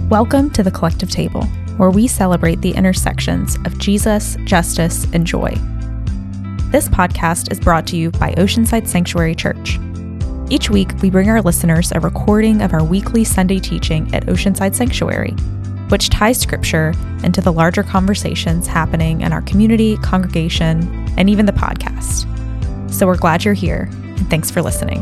Welcome to the Collective Table, where we celebrate the intersections of Jesus, justice, and joy. This podcast is brought to you by Oceanside Sanctuary Church. Each week, we bring our listeners a recording of our weekly Sunday teaching at Oceanside Sanctuary, which ties Scripture into the larger conversations happening in our community, congregation, and even the podcast. So we're glad you're here, and thanks for listening.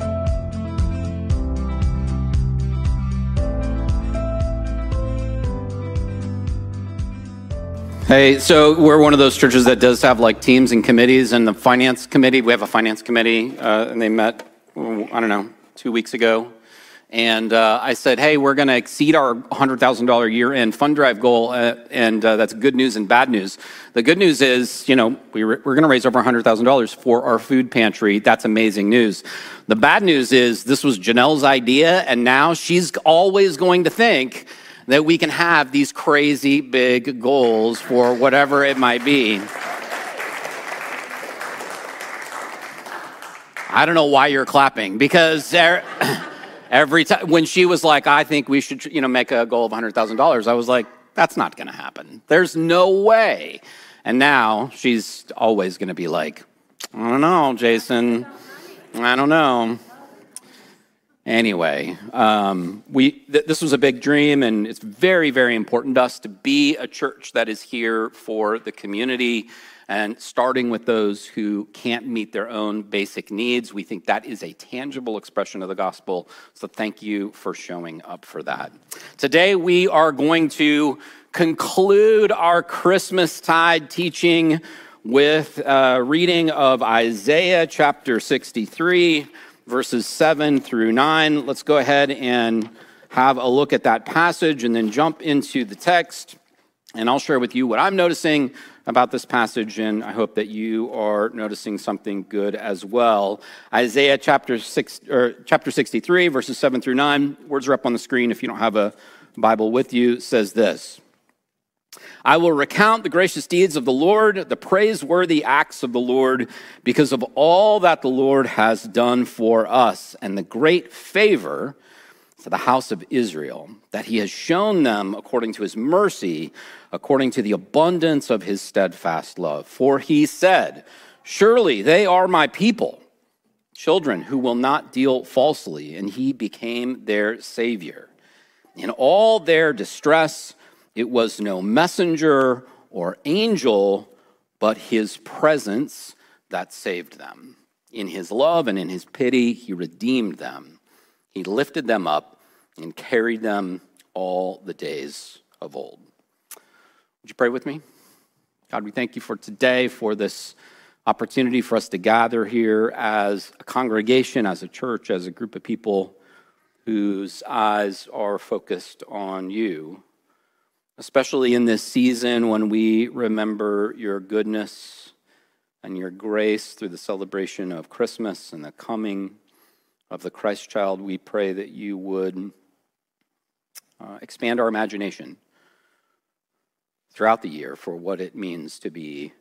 Hey, so we're one of those churches that does have like teams and committees, and the finance committee, we have a finance committee, and they met, 2 weeks ago. And I said, hey, we're going to exceed our $100,000 year-end fund drive goal, and that's good news and bad news. The good news is, we're going to raise over $100,000 for our food pantry. That's amazing news. The bad news is this was Janelle's idea, and now she's always going to think that we can have these crazy big goals for whatever it might be. I don't know why you're clapping, because every time when she was like, I think we should, make a goal of $100,000, I was like, that's not going to happen. There's no way. And now she's always going to be like, I don't know, Jason. I don't know. Anyway, this was a big dream, and it's very, very important to us to be a church that is here for the community, and starting with those who can't meet their own basic needs. We think that is a tangible expression of the gospel, so thank you for showing up for that. Today, we are going to conclude our Christmastide teaching with a reading of Isaiah chapter 63, verses 7 through 9. Let's go ahead and have a look at that passage and then jump into the text. And I'll share with you what I'm noticing about this passage, and I hope that you are noticing something good as well. Isaiah chapter 63, verses 7 through 9. Words are up on the screen if you don't have a Bible with you. Says this: I will recount the gracious deeds of the Lord, the praiseworthy acts of the Lord, because of all that the Lord has done for us, and the great favor to the house of Israel, that he has shown them according to his mercy, according to the abundance of his steadfast love. For he said, surely they are my people, children who will not deal falsely, and he became their Savior. In all their distress, it was no messenger or angel, but his presence that saved them. In his love and in his pity, he redeemed them. He lifted them up and carried them all the days of old. Would you pray with me? God, we thank you for today, for this opportunity for us to gather here as a congregation, as a church, as a group of people whose eyes are focused on you. Especially in this season when we remember your goodness and your grace through the celebration of Christmas and the coming of the Christ child, we pray that you would expand our imagination throughout the year for what it means to be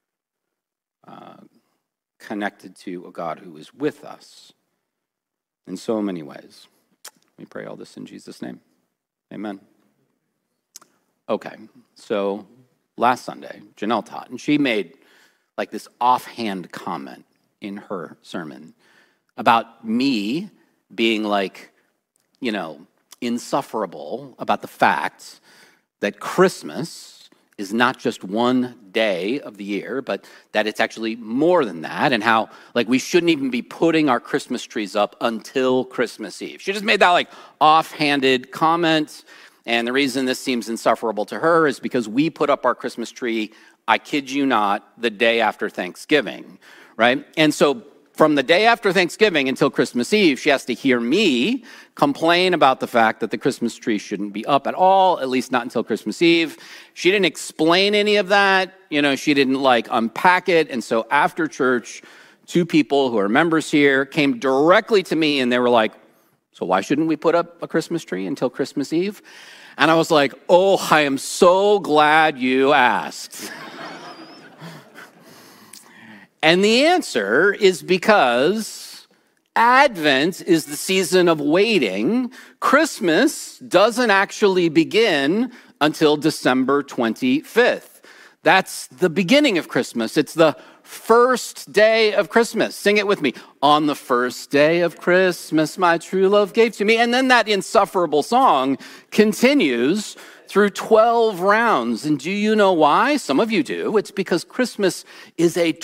connected to a God who is with us in so many ways. We pray all this in Jesus' name. Amen. Okay, so last Sunday, Janelle taught, and she made like this offhand comment in her sermon about me being like, insufferable about the fact that Christmas is not just one day of the year, but that it's actually more than that, and how like we shouldn't even be putting our Christmas trees up until Christmas Eve. She just made that like offhanded comment. And the reason this seems insufferable to her is because we put up our Christmas tree, I kid you not, the day after Thanksgiving, right? And so from the day after Thanksgiving until Christmas Eve, she has to hear me complain about the fact that the Christmas tree shouldn't be up at all, at least not until Christmas Eve. She didn't explain any of that. She didn't unpack it. And so after church, two people who are members here came directly to me and they were like, so why shouldn't we put up a Christmas tree until Christmas Eve? And I was like, oh, I am so glad you asked. And the answer is because Advent is the season of waiting, Christmas doesn't actually begin until December 25th. That's the beginning of Christmas. It's the first day of Christmas. Sing it with me. On the first day of Christmas, my true love gave to me. And then that insufferable song continues through 12 rounds. And do you know why? Some of you do. It's because Christmas is a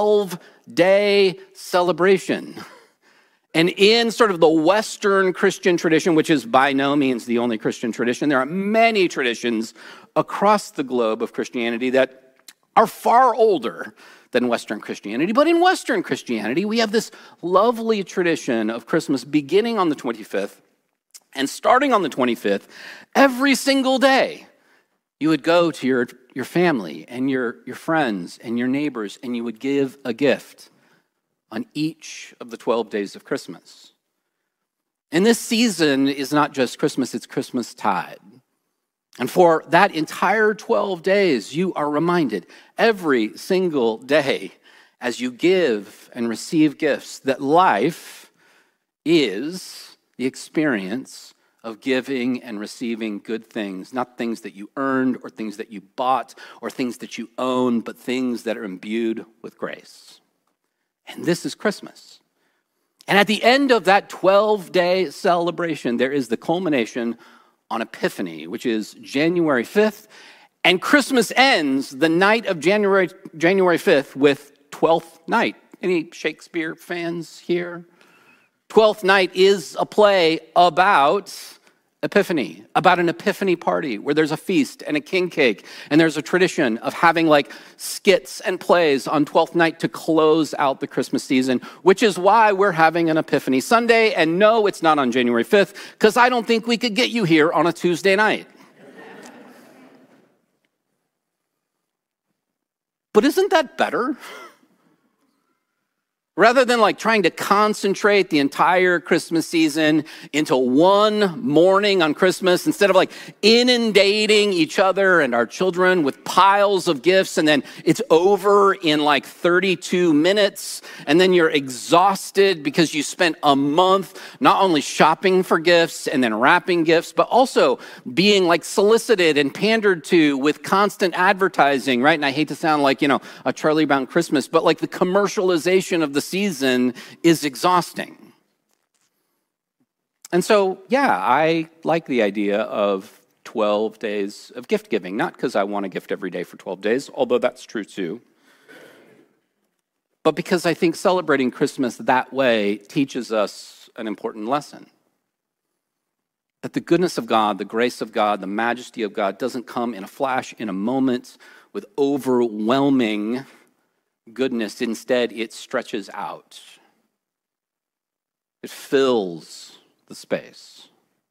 12-day celebration. And in sort of the Western Christian tradition, which is by no means the only Christian tradition, there are many traditions across the globe of Christianity that are far older than Western Christianity. But in Western Christianity, we have this lovely tradition of Christmas beginning on the 25th and starting on the 25th. Every single day, you would go to your family and your friends and your neighbors, and you would give a gift on each of the 12 days of Christmas. And this season is not just Christmas, it's Christmastide. And for that entire 12 days, you are reminded every single day as you give and receive gifts that life is the experience of giving and receiving good things, not things that you earned or things that you bought or things that you own, but things that are imbued with grace. And this is Christmas. And at the end of that 12-day celebration, there is the culmination on Epiphany, which is January 5th. And Christmas ends the night of January 5th with Twelfth Night. Any Shakespeare fans here? Twelfth Night is a play about Epiphany, about an Epiphany party where there's a feast and a king cake, and there's a tradition of having like skits and plays on Twelfth Night to close out the Christmas season, which is why we're having an Epiphany Sunday. And no, it's not on January 5th, because I don't think we could get you here on a Tuesday night. But isn't that better? Rather than like trying to concentrate the entire Christmas season into one morning on Christmas, instead of like inundating each other and our children with piles of gifts, and then it's over in like 32 minutes, and then you're exhausted because you spent a month not only shopping for gifts and then wrapping gifts, but also being like solicited and pandered to with constant advertising, right? And I hate to sound like, a Charlie Brown Christmas, but like the commercialization of the season is exhausting. And so, I like the idea of 12 days of gift giving, not because I want a gift every day for 12 days, although that's true too, but because I think celebrating Christmas that way teaches us an important lesson. That the goodness of God, the grace of God, the majesty of God doesn't come in a flash, in a moment, with overwhelming goodness. Instead, it stretches out. It fills the space.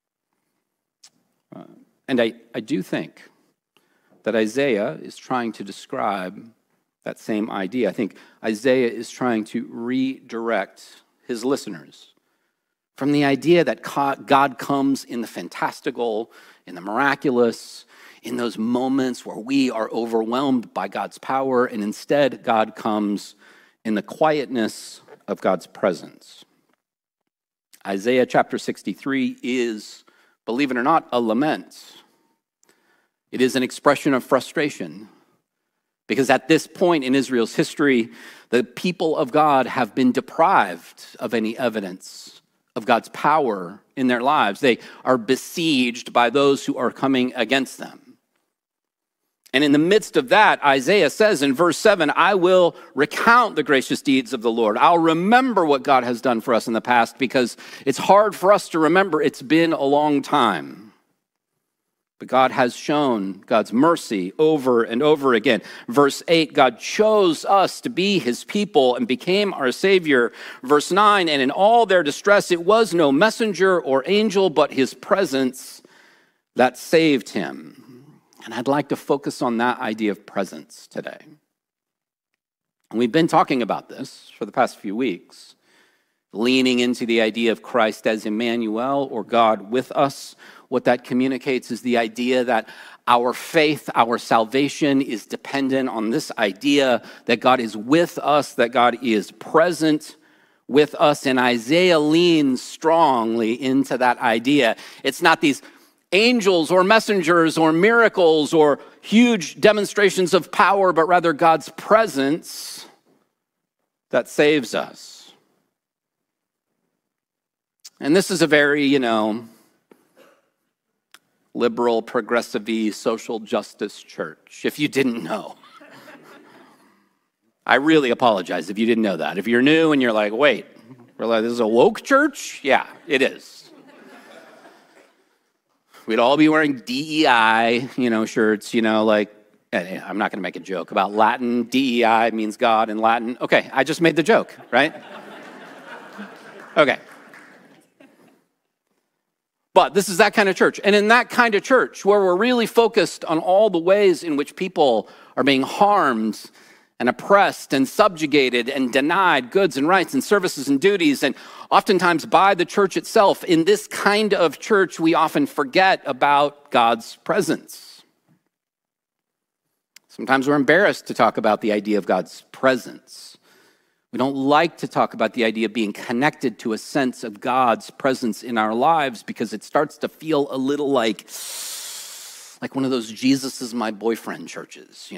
And I do think that Isaiah is trying to describe that same idea. I think Isaiah is trying to redirect his listeners from the idea that God comes in the fantastical, in the miraculous, in those moments where we are overwhelmed by God's power, and instead God comes in the quietness of God's presence. Isaiah chapter 63 is, believe it or not, a lament. It is an expression of frustration, because at this point in Israel's history, the people of God have been deprived of any evidence of God's power in their lives. They are besieged by those who are coming against them. And in the midst of that, Isaiah says in verse 7, I will recount the gracious deeds of the Lord. I'll remember what God has done for us in the past, because it's hard for us to remember. It's been a long time. But God has shown God's mercy over and over again. Verse 8, God chose us to be his people and became our Savior. Verse 9, and in all their distress, it was no messenger or angel, but his presence that saved him. And I'd like to focus on that idea of presence today. And we've been talking about this for the past few weeks, leaning into the idea of Christ as Emmanuel, or God with us. What that communicates is the idea that our faith, our salvation is dependent on this idea that God is with us, that God is present with us, and Isaiah leans strongly into that idea. It's not these angels or messengers or miracles or huge demonstrations of power, but rather God's presence that saves us. And this is a very, liberal, progressive-y, social justice church, if you didn't know. I really apologize if you didn't know that. If you're new and you're like, wait, this is a woke church? Yeah, it is. We'd all be wearing DEI, shirts, I'm not going to make a joke about Latin. DEI means God in Latin. Okay, I just made the joke, right? Okay. But this is that kind of church. And in that kind of church, where we're really focused on all the ways in which people are being harmed and oppressed and subjugated and denied goods and rights and services and duties, and oftentimes by the church itself, in this kind of church, we often forget about God's presence. Sometimes we're embarrassed to talk about the idea of God's presence. We don't like to talk about the idea of being connected to a sense of God's presence in our lives because it starts to feel a little like one of those Jesus is my boyfriend churches,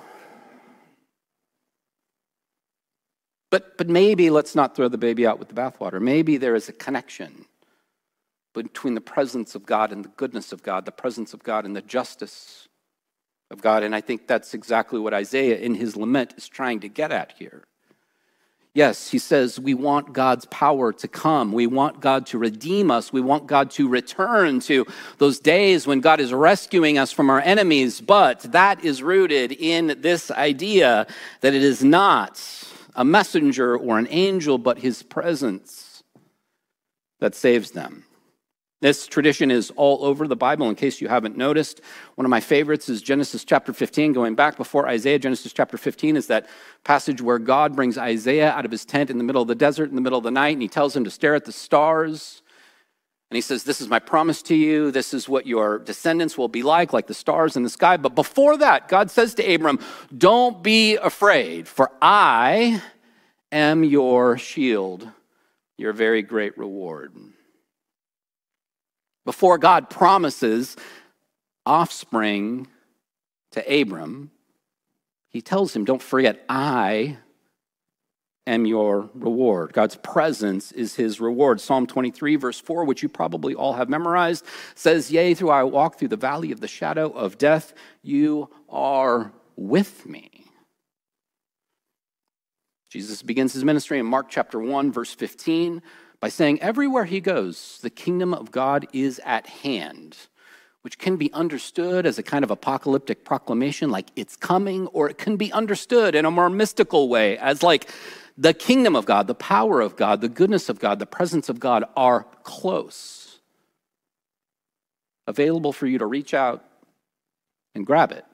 But maybe let's not throw the baby out with the bathwater. Maybe there is a connection between the presence of God and the goodness of God, the presence of God and the justice of God. And I think that's exactly what Isaiah in his lament is trying to get at here. Yes, he says we want God's power to come. We want God to redeem us. We want God to return to those days when God is rescuing us from our enemies. But that is rooted in this idea that it is not a messenger or an angel, but his presence that saves them. This tradition is all over the Bible, in case you haven't noticed. One of my favorites is Genesis chapter 15. Going back before Isaiah, Genesis chapter 15 is that passage where God brings Isaiah out of his tent in the middle of the desert, in the middle of the night, and he tells him to stare at the stars. And he says, this is my promise to you. This is what your descendants will be like the stars in the sky. But before that, God says to Abram, don't be afraid, for I am your shield, your very great reward. Before God promises offspring to Abram, he tells him, don't forget, I am your reward. God's presence is his reward. Psalm 23, verse 4, which you probably all have memorized, says, yea, though I walk through the valley of the shadow of death, you are with me. Jesus begins his ministry in Mark chapter 1, verse 15, by saying, everywhere he goes, the kingdom of God is at hand, which can be understood as a kind of apocalyptic proclamation, like it's coming, or it can be understood in a more mystical way, as like the kingdom of God, the power of God, the goodness of God, the presence of God are close, available for you to reach out and grab it.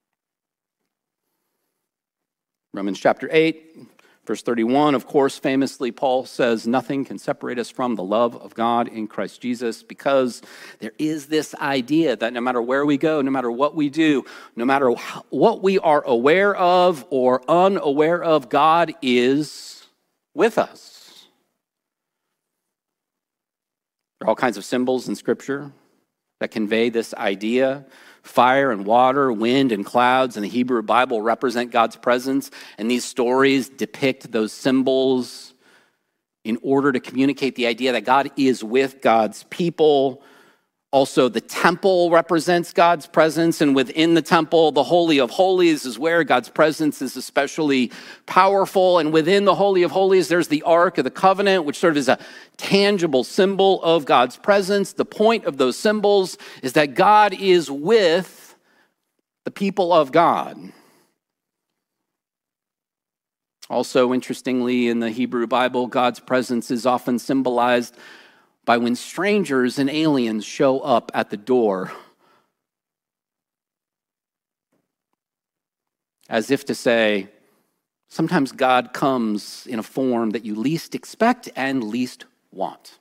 Romans chapter 8, verse 31, of course, famously, Paul says, nothing can separate us from the love of God in Christ Jesus, because there is this idea that no matter where we go, no matter what we do, no matter what we are aware of or unaware of, God is with us. There are all kinds of symbols in Scripture that convey this idea. Fire and water, wind and clouds in the Hebrew Bible represent God's presence, and these stories depict those symbols in order to communicate the idea that God is with God's people. Also, the temple represents God's presence, and within the temple, the Holy of Holies is where God's presence is especially powerful. And within the Holy of Holies, there's the Ark of the Covenant, which sort of is a tangible symbol of God's presence. The point of those symbols is that God is with the people of God. Also, interestingly, in the Hebrew Bible, God's presence is often symbolized by when strangers and aliens show up at the door, as if to say, sometimes God comes in a form that you least expect and least want.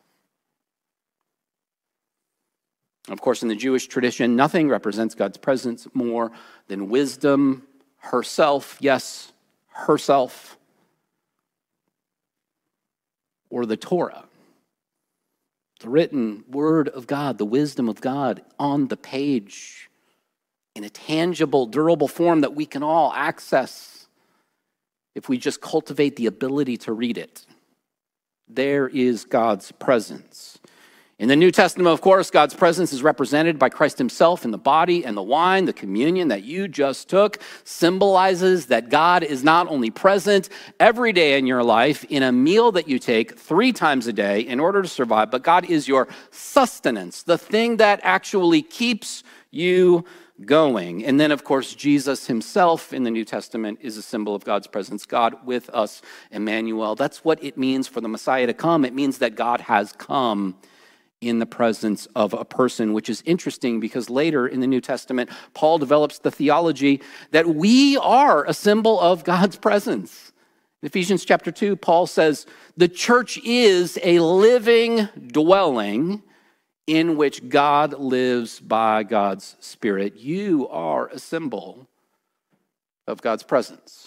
Of course, in the Jewish tradition, nothing represents God's presence more than wisdom herself. Yes, herself. or the Torah. The written word of God, the wisdom of God on the page in a tangible, durable form that we can all access if we just cultivate the ability to read it. There is God's presence. In the New Testament, of course, God's presence is represented by Christ himself in the body and the wine. The communion that you just took symbolizes that God is not only present every day in your life in a meal that you take 3 times a day in order to survive, but God is your sustenance, the thing that actually keeps you going. And then, of course, Jesus himself in the New Testament is a symbol of God's presence, God with us, Emmanuel. That's what it means for the Messiah to come. It means that God has come in the presence of a person, which is interesting because later in the New Testament, Paul develops the theology that we are a symbol of God's presence. In Ephesians chapter 2, Paul says, the church is a living dwelling in which God lives by God's Spirit. You are a symbol of God's presence.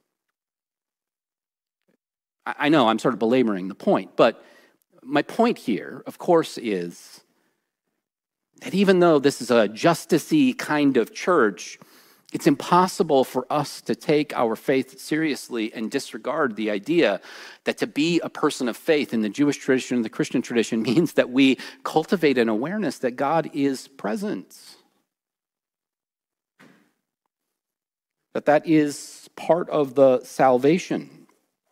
I know I'm sort of belaboring the point, but my point here, of course, is that even though this is a justice-y kind of church, it's impossible for us to take our faith seriously and disregard the idea that to be a person of faith in the Jewish tradition and the Christian tradition means that we cultivate an awareness that God is present. That is part of the salvation.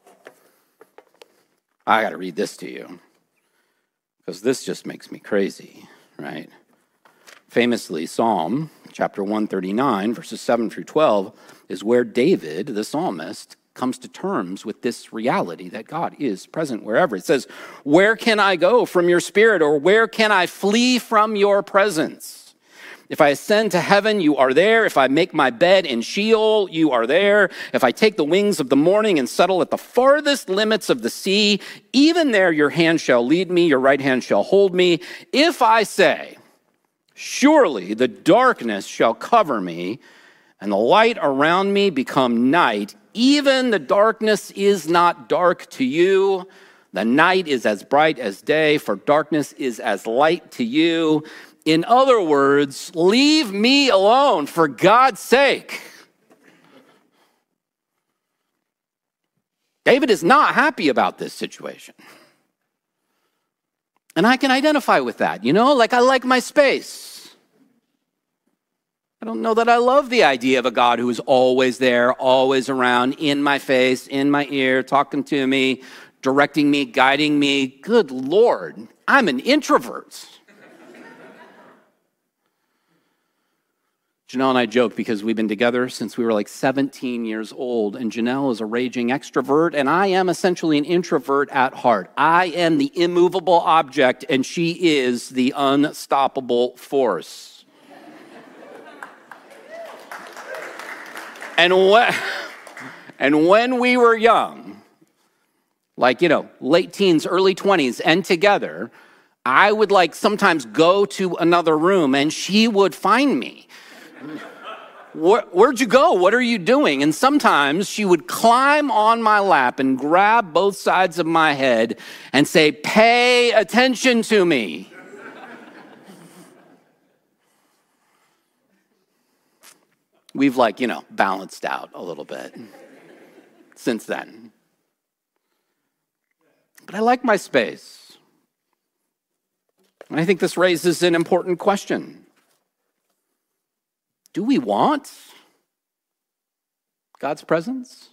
I got to read this to you, because this just makes me crazy, right? Famously, Psalm chapter 139, verses 7 through 12, is where David, the psalmist, comes to terms with this reality that God is present wherever. It says, "Where can I go from your spirit, or where can I flee from your presence? If I ascend to heaven, you are there. If I make my bed in Sheol, you are there. If I take the wings of the morning and settle at the farthest limits of the sea, even there your hand shall lead me, your right hand shall hold me. If I say, surely the darkness shall cover me, and the light around me become night, even the darkness is not dark to you. The night is as bright as day, for darkness is as light to you. In other words, leave me alone for God's sake." David is not happy about this situation. And I can identify with that, like I like my space. I don't know that I love the idea of a God who is always there, always around, in my face, in my ear, talking to me, directing me, guiding me. Good Lord, I'm an introvert. Janelle and I joke because we've been together since we were like 17 years old, and Janelle is a raging extrovert, and I am essentially an introvert at heart. I am the immovable object, and she is the unstoppable force. And when we were young, like, late teens, early 20s, and together, I would sometimes go to another room, and she would find me. Where'd you go? What are you doing? And sometimes she would climb on my lap and grab both sides of my head and say, "Pay attention to me." We've balanced out a little bit since then. But I like my space. And I think this raises an important question. Do we want God's presence?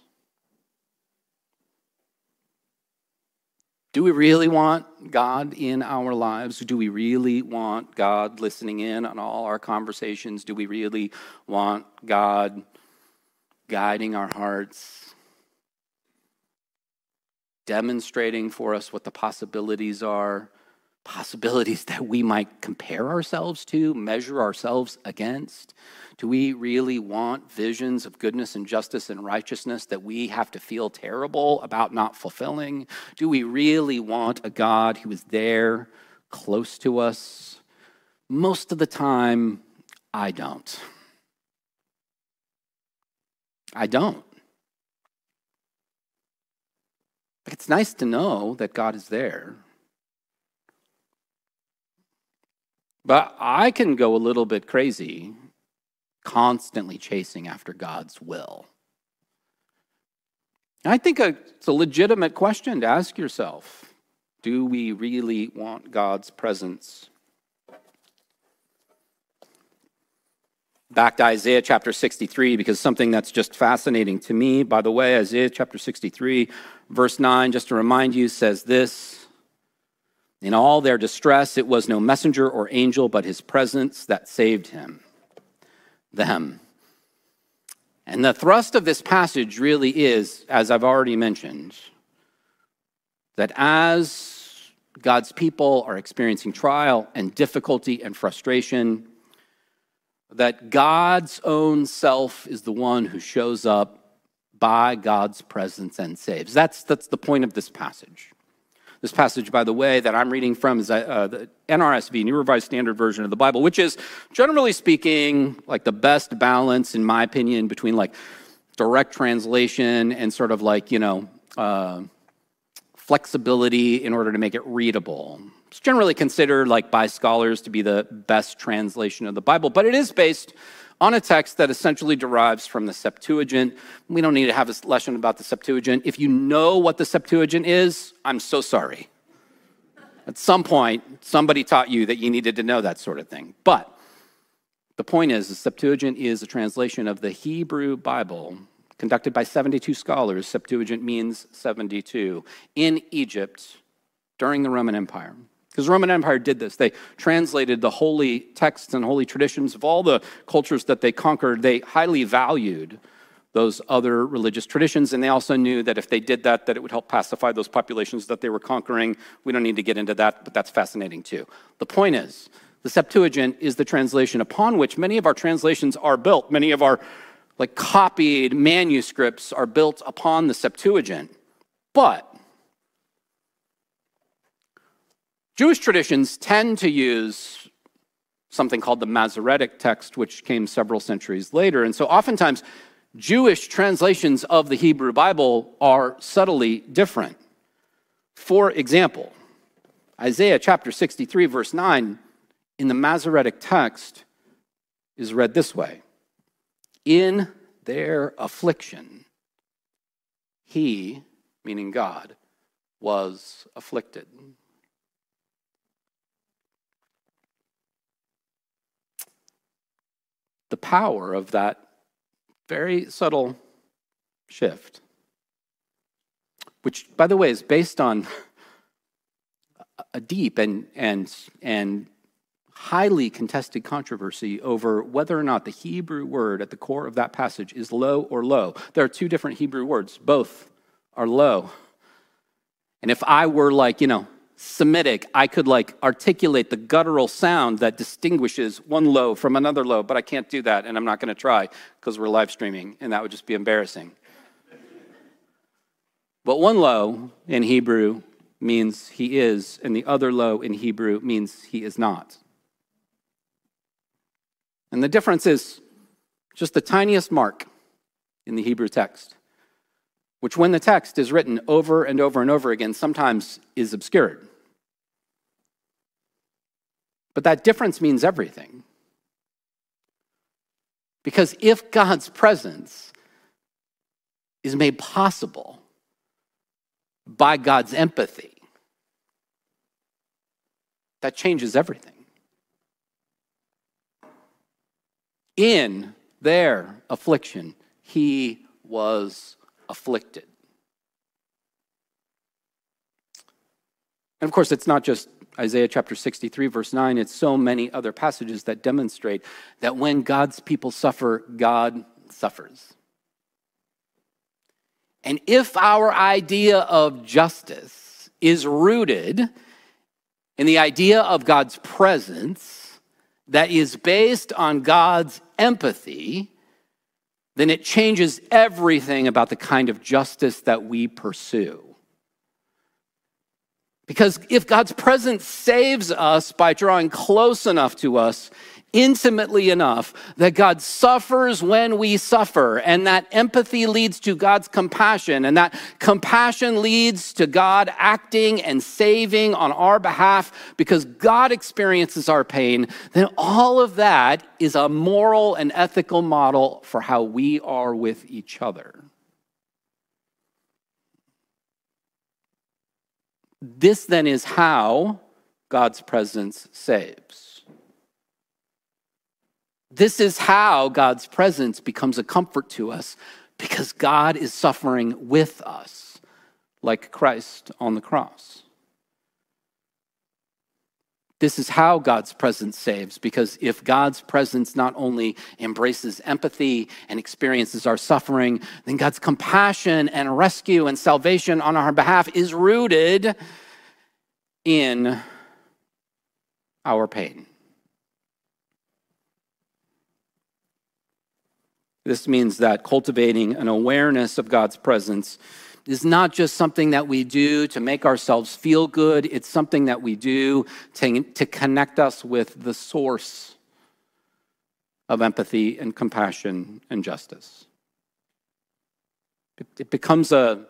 Do we really want God in our lives? Do we really want God listening in on all our conversations? Do we really want God guiding our hearts, demonstrating for us what the possibilities are, possibilities that we might compare ourselves to, measure ourselves against? Do we really want visions of goodness and justice and righteousness that we have to feel terrible about not fulfilling? Do we really want a God who is there, close to us? Most of the time, I don't. I don't. But at It's nice to know that God is there. But I can go a little bit crazy constantly chasing after God's will. I think it's a legitimate question to ask yourself. Do we really want God's presence? Back to Isaiah chapter 63, because something that's just fascinating to me. By the way, Isaiah chapter 63, verse 9, just to remind you, says this: in all their distress, it was no messenger or angel, but his presence that saved them. And the thrust of this passage really is, as I've already mentioned, that as God's people are experiencing trial and difficulty and frustration, that God's own self is the one who shows up by God's presence and saves. That's the point of this passage. This passage, by the way, that I'm reading from is the NRSV, New Revised Standard Version of the Bible, which is, generally speaking, like the best balance, in my opinion, between like direct translation and sort of like, flexibility in order to make it readable. It's generally considered like by scholars to be the best translation of the Bible, but it is based on a text that essentially derives from the Septuagint. We don't need to have a lesson about the Septuagint. If you know what the Septuagint is, I'm so sorry. At some point, somebody taught you that you needed to know that sort of thing. But the point is, the Septuagint is a translation of the Hebrew Bible conducted by 72 scholars. Septuagint means 72 in Egypt during the Roman Empire. Because the Roman Empire did this. They translated the holy texts and holy traditions of all the cultures that they conquered. They highly valued those other religious traditions, and they also knew that if they did that, that it would help pacify those populations that they were conquering. We don't need to get into that, but that's fascinating too. The point is, the Septuagint is the translation upon which many of our translations are built. Many of our copied manuscripts are built upon the Septuagint. But Jewish traditions tend to use something called the Masoretic text, which came several centuries later. And so oftentimes, Jewish translations of the Hebrew Bible are subtly different. For example, Isaiah chapter 63, verse 9, in the Masoretic text is read this way: in their affliction, he, meaning God, was afflicted. The power of that very subtle shift, which, by the way, is based on a deep and highly contested controversy over whether or not the Hebrew word at the core of that passage is lo or lo. There are two different Hebrew words. Both are lo. And if I were Semitic, I could articulate the guttural sound that distinguishes one lo from another lo, but I can't do that, and I'm not going to try because we're live streaming, and that would just be embarrassing. But one lo in Hebrew means he is, and the other lo in Hebrew means he is not. And the difference is just the tiniest mark in the Hebrew text, which when the text is written over and over and over again, sometimes is obscured. But that difference means everything. Because if God's presence is made possible by God's empathy, that changes everything. In their affliction, he was afflicted. And of course, it's not just Isaiah chapter 63, verse 9. It's so many other passages that demonstrate that when God's people suffer, God suffers. And if our idea of justice is rooted in the idea of God's presence that is based on God's empathy, then it changes everything about the kind of justice that we pursue. Because if God's presence saves us by drawing close enough to us intimately enough that God suffers when we suffer, and that empathy leads to God's compassion, and that compassion leads to God acting and saving on our behalf because God experiences our pain, then all of that is a moral and ethical model for how we are with each other. This then is how God's presence saves. This is how God's presence becomes a comfort to us because God is suffering with us, like Christ on the cross. This is how God's presence saves, because if God's presence not only embraces empathy and experiences our suffering, then God's compassion and rescue and salvation on our behalf is rooted in our pain. This means that cultivating an awareness of God's presence is not just something that we do to make ourselves feel good. It's something that we do to connect us with the source of empathy and compassion and justice. It becomes a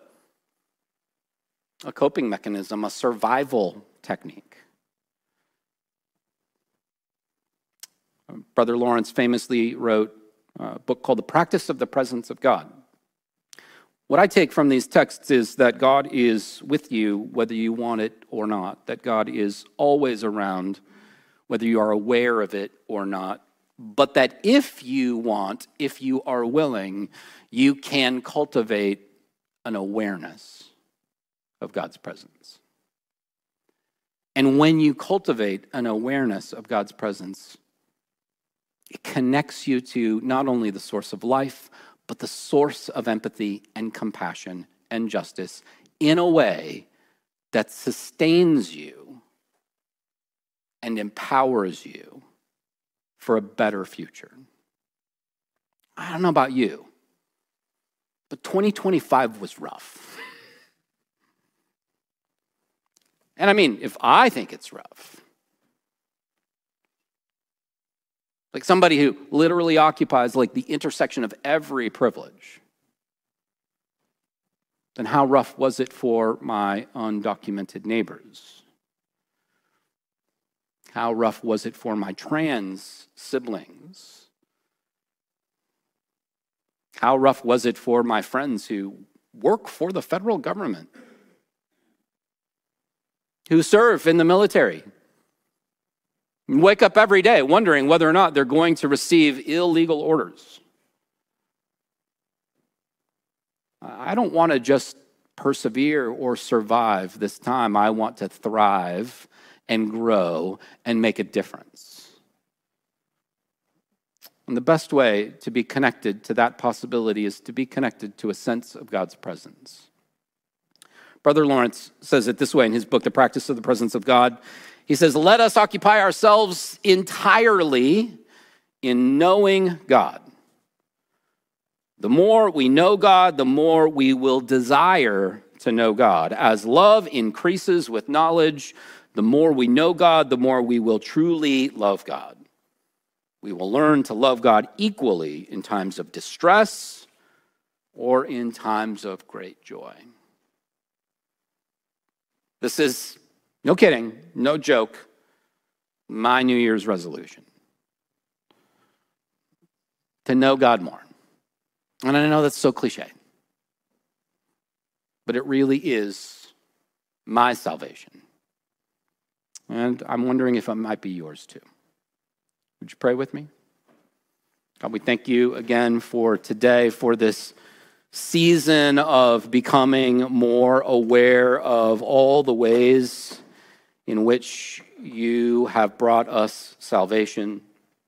coping mechanism, a survival technique. Brother Lawrence famously wrote a book called The Practice of the Presence of God. What I take from these texts is that God is with you whether you want it or not, that God is always around whether you are aware of it or not, but that if you want, if you are willing, you can cultivate an awareness of God's presence. And when you cultivate an awareness of God's presence, it connects you to not only the source of life, but the source of empathy and compassion and justice in a way that sustains you and empowers you for a better future. I don't know about you, but 2025 was rough. And I mean, if I think it's rough, like somebody who literally occupies like the intersection of every privilege, then how rough was it for my undocumented neighbors? How rough was it for my trans siblings? How rough was it for my friends who work for the federal government, who serve in the military, and wake up every day wondering whether or not they're going to receive illegal orders? I don't want to just persevere or survive this time. I want to thrive and grow and make a difference. And the best way to be connected to that possibility is to be connected to a sense of God's presence. Brother Lawrence says it this way in his book, The Practice of the Presence of God. He says, let us occupy ourselves entirely in knowing God. The more we know God, the more we will desire to know God. As love increases with knowledge, the more we know God, the more we will truly love God. We will learn to love God equally in times of distress or in times of great joy. This is, no kidding, no joke, my New Year's resolution. To know God more. And I know that's so cliche, but it really is my salvation. And I'm wondering if it might be yours too. Would you pray with me? God, we thank you again for today, for this season of becoming more aware of all the ways in which you have brought us salvation.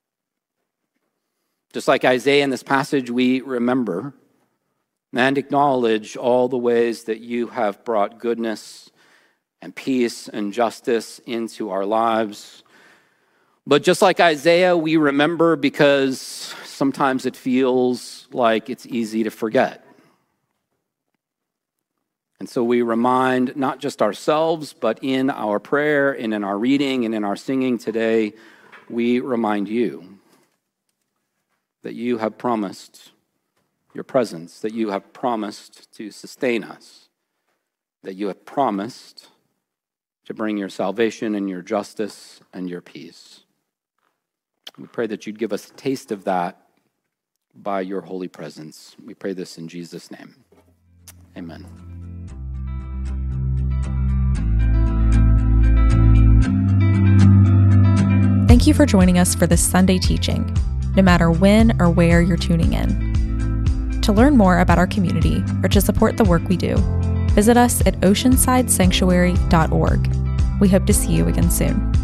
Just like Isaiah in this passage, we remember and acknowledge all the ways that you have brought goodness and peace and justice into our lives. But just like Isaiah, we remember because sometimes it feels like it's easy to forget. And so we remind not just ourselves, but in our prayer and in our reading and in our singing today, we remind you that you have promised your presence, that you have promised to sustain us, that you have promised to bring your salvation and your justice and your peace. We pray that you'd give us a taste of that by your holy presence. We pray this in Jesus' name. Amen. Thank you for joining us for this Sunday teaching, no matter when or where you're tuning in. To learn more about our community or to support the work we do, visit us at oceansidesanctuary.org. We hope to see you again soon.